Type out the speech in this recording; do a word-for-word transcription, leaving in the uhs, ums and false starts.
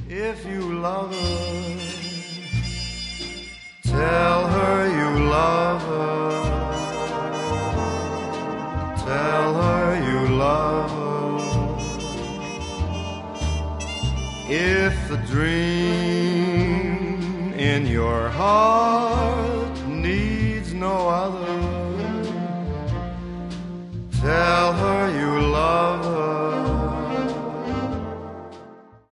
if you love her, tell her you love her, tell her you love her. If the dream in your heart needs no other, tell